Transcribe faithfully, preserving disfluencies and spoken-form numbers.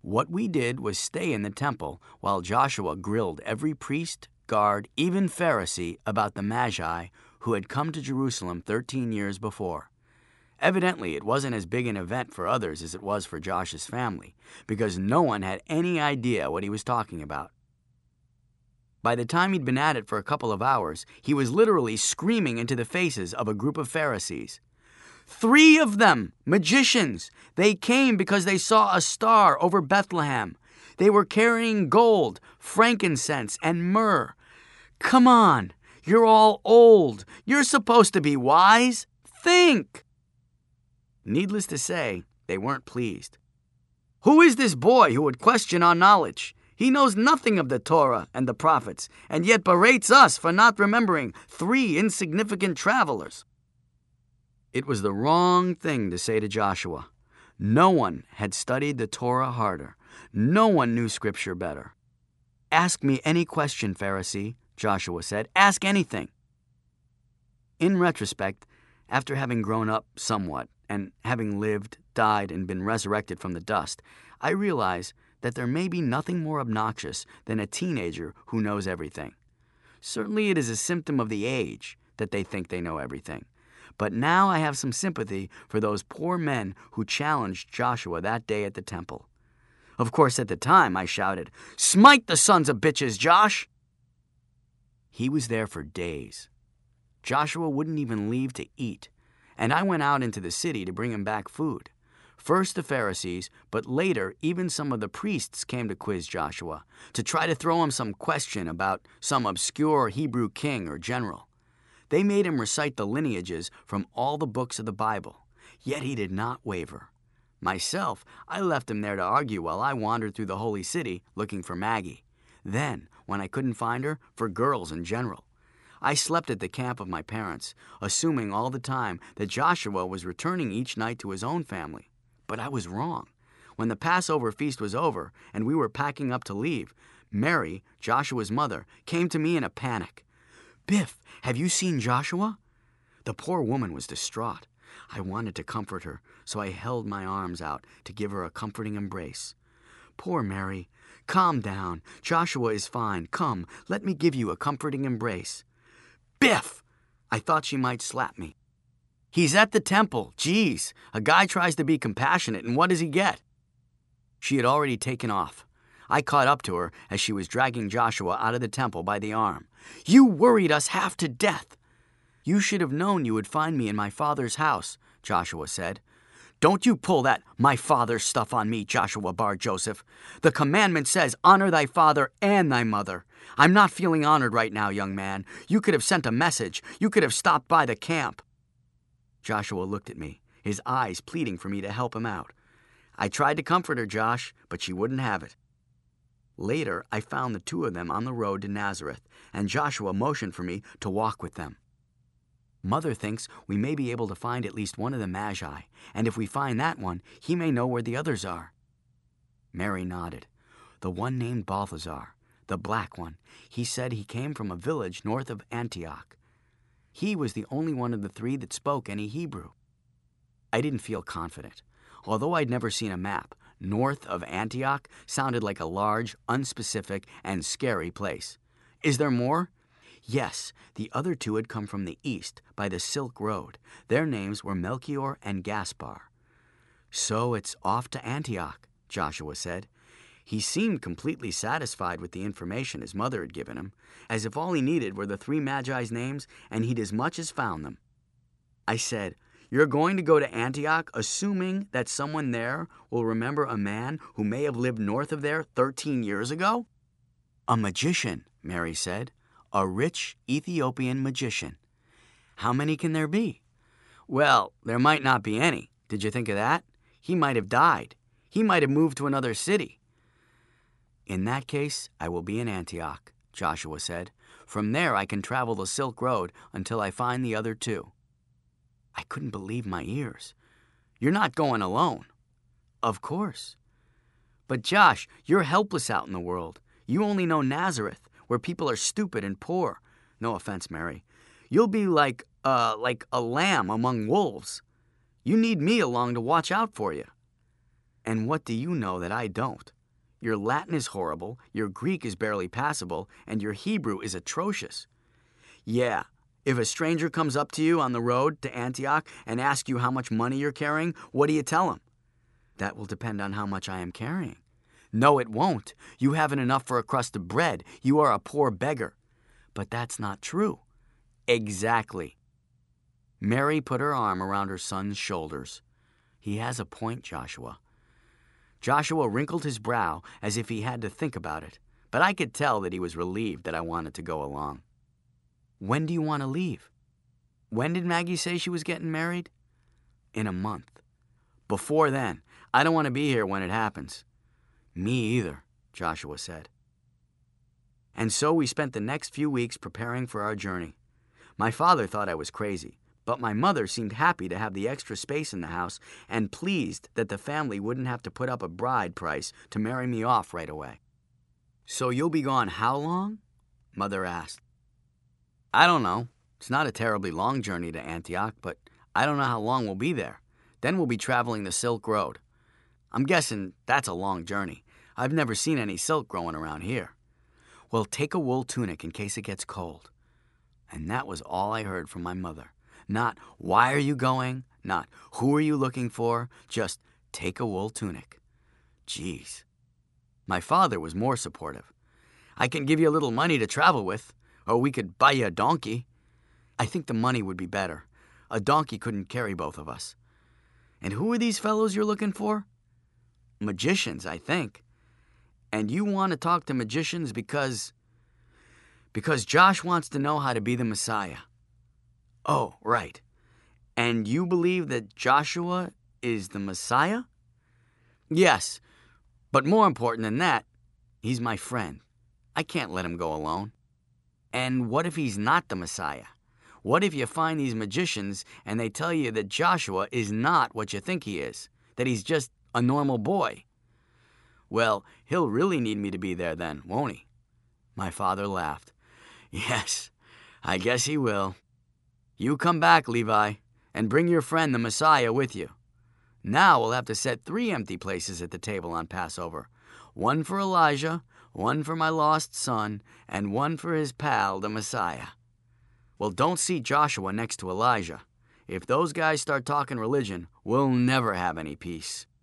What we did was stay in the temple while Joshua grilled every priest, guard, even Pharisee about the Magi who had come to Jerusalem thirteen years before. Evidently, it wasn't as big an event for others as it was for Josh's family, because no one had any idea what he was talking about. By the time he'd been at it for a couple of hours, he was literally screaming into the faces of a group of Pharisees. Three of them, magicians. They came because they saw a star over Bethlehem. They were carrying gold, frankincense, and myrrh. Come on, you're all old. You're supposed to be wise. Think! Needless to say, they weren't pleased. Who is this boy who would question our knowledge? He knows nothing of the Torah and the prophets, and yet berates us for not remembering three insignificant travelers. It was the wrong thing to say to Joshua. No one had studied the Torah harder. No one knew Scripture better. Ask me any question, Pharisee, Joshua said. Ask anything. In retrospect, after having grown up somewhat, and having lived, died, and been resurrected from the dust, I realize that there may be nothing more obnoxious than a teenager who knows everything. Certainly it is a symptom of the age that they think they know everything. But now I have some sympathy for those poor men who challenged Joshua that day at the temple. Of course, at the time, I shouted, "Smite the sons of bitches, Josh!" He was there for days. Joshua wouldn't even leave to eat, and I went out into the city to bring him back food. First the Pharisees, but later even some of the priests came to quiz Joshua, to try to throw him some question about some obscure Hebrew king or general. They made him recite the lineages from all the books of the Bible, yet he did not waver. Myself, I left him there to argue while I wandered through the holy city looking for Maggie. Then, when I couldn't find her, for girls in general. I slept at the camp of my parents, assuming all the time that Joshua was returning each night to his own family. But I was wrong. When the Passover feast was over and we were packing up to leave, Mary, Joshua's mother, came to me in a panic. "Biff, have you seen Joshua?" The poor woman was distraught. I wanted to comfort her, so I held my arms out to give her a comforting embrace. "Poor Mary, calm down. Joshua is fine. Come, let me give you a comforting embrace." "Biff!" I thought she might slap me. "He's at the temple. Geez, a guy tries to be compassionate, and what does he get?" She had already taken off. I caught up to her as she was dragging Joshua out of the temple by the arm. "You worried us half to death." "You should have known you would find me in my father's house," Joshua said. "Don't you pull that my father's stuff on me, Joshua Bar Joseph. The commandment says honor thy father and thy mother. I'm not feeling honored right now, young man. You could have sent a message. You could have stopped by the camp." Joshua looked at me, his eyes pleading for me to help him out. I tried to comfort her, Josh, but she wouldn't have it. Later, I found the two of them on the road to Nazareth, and Joshua motioned for me to walk with them. "Mother thinks we may be able to find at least one of the Magi, and if we find that one, he may know where the others are." Mary nodded. "The one named Balthazar, the black one, he said he came from a village north of Antioch. He was the only one of the three that spoke any Hebrew." I didn't feel confident. Although I'd never seen a map, north of Antioch sounded like a large, unspecific, and scary place. "Is there more?" "Yes, the other two had come from the east, by the Silk Road. Their names were Melchior and Gaspar." "So it's off to Antioch," Joshua said. He seemed completely satisfied with the information his mother had given him, as if all he needed were the three Magi's names and he'd as much as found them. I said, "You're going to go to Antioch assuming that someone there will remember a man who may have lived north of there thirteen years ago?" "A magician," Mary said. "A rich Ethiopian magician." "How many can there be?" "Well, there might not be any. Did you think of that? He might have died. He might have moved to another city." "In that case, I will be in Antioch," Joshua said. "From there I can travel the Silk Road until I find the other two." I couldn't believe my ears. "You're not going alone." "Of course." "But Josh, you're helpless out in the world. You only know Nazareth, where people are stupid and poor. No offense, Mary. You'll be like, uh, like a lamb among wolves. You need me along to watch out for you." "And what do you know that I don't?" Your Latin is horrible, your Greek is barely passable, and your Hebrew is atrocious. Yeah, if a stranger comes up to you on the road to Antioch and asks you how much money you're carrying, what do you tell him? That will depend on how much I am carrying. No, it won't. You haven't enough for a crust of bread. You are a poor beggar. But that's not true. Exactly. Mary put her arm around her son's shoulders. He has a point, Joshua. Joshua wrinkled his brow as if he had to think about it, but I could tell that he was relieved that I wanted to go along. When do you want to leave? When did Maggie say she was getting married? In a month. Before then. I don't want to be here when it happens. Me either, Joshua said. And so we spent the next few weeks preparing for our journey. My father thought I was crazy, but my mother seemed happy to have the extra space in the house and pleased that the family wouldn't have to put up a bride price to marry me off right away. So you'll be gone how long? Mother asked. I don't know. It's not a terribly long journey to Antioch, but I don't know how long we'll be there. Then we'll be traveling the Silk Road. I'm guessing that's a long journey. I've never seen any silk growing around here. Well, take a wool tunic in case it gets cold. And that was all I heard from my mother. Not, why are you going? Not, who are you looking for? Just, take a wool tunic. Geez. My father was more supportive. I can give you a little money to travel with, or we could buy you a donkey. I think the money would be better. A donkey couldn't carry both of us. And who are these fellows you're looking for? Magicians, I think. And you want to talk to magicians because... Because Josh wants to know how to be the Messiah. Oh, right. And you believe that Joshua is the Messiah? Yes, but more important than that, he's my friend. I can't let him go alone. And what if he's not the Messiah? What if you find these magicians and they tell you that Joshua is not what you think he is, that he's just a normal boy? Well, he'll really need me to be there then, won't he? My father laughed. Yes, I guess he will. You come back, Levi, and bring your friend the Messiah with you. Now we'll have to set three empty places at the table on Passover. One for Elijah, one for my lost son, and one for his pal, the Messiah. Well, don't seat Joshua next to Elijah. If those guys start talking religion, we'll never have any peace.